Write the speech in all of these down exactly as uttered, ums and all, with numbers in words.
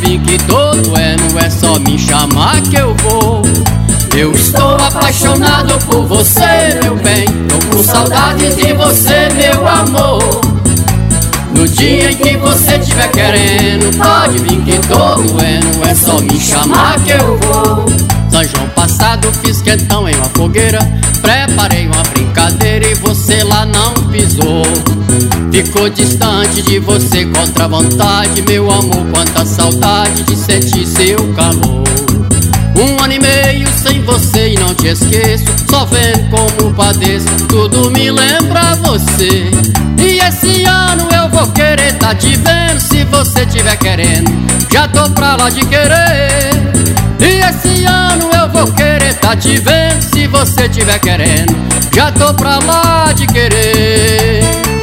vir que todo é, não é só me chamar que eu vou. Eu estou apaixonado por você, meu bem, tô com saudade de você, meu amor. No dia em que você estiver querendo, pode vir que todo é, não é só me chamar que eu vou. São João passado fiz quentão em uma fogueira, preparei uma brincadeira e você lá não pisou. Ficou distante de você contra a vontade, meu amor, quanta saudade de sentir seu calor. Um ano e meio sem você e não te esqueço, só vendo como padeço, tudo me lembra você. E esse ano eu vou querer tá te vendo, se você tiver querendo, já tô pra lá de querer. E esse ano eu vou querer tá te vendo, se você tiver querendo, já tô pra lá de querer.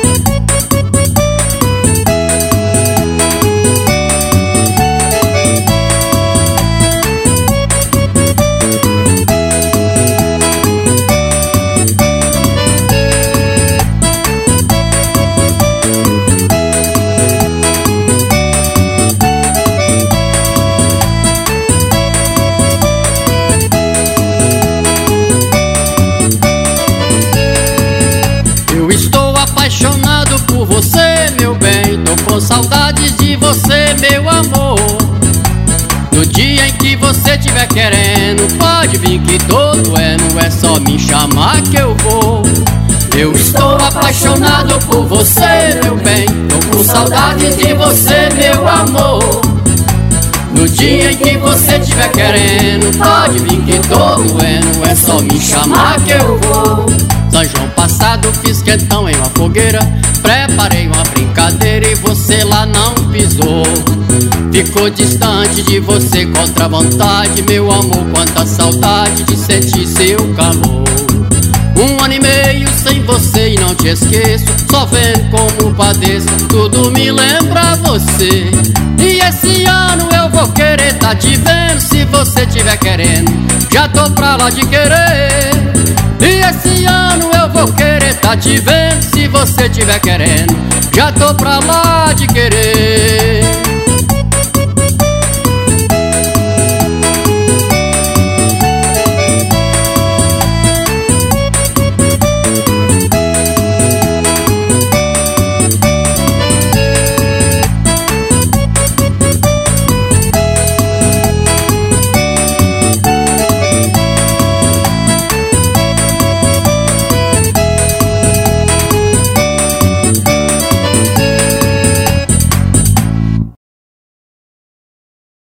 Apaixonado por você, meu bem, tô com saudades de você, meu amor. No dia em que você estiver querendo, pode vir que todo é, não é só me chamar que eu vou. Eu estou apaixonado por você, meu bem, tô com saudades de você, meu amor. No dia em que você estiver querendo, pode vir que todo é, não é só me chamar que eu vou. São João passado fiz quentão em uma fogueira, preparei uma brincadeira e você lá não pisou. Ficou distante de você contra a vontade, meu amor, quanta saudade de sentir seu calor. Um ano e meio sem você e não te esqueço, só vendo como padeço, tudo me lembra você. E esse ano eu vou querer tá te vendo, se você tiver querendo, já tô pra lá de querer. E esse ano eu vou querer tá te vendo, se você tiver querendo, já tô pra lá de querer.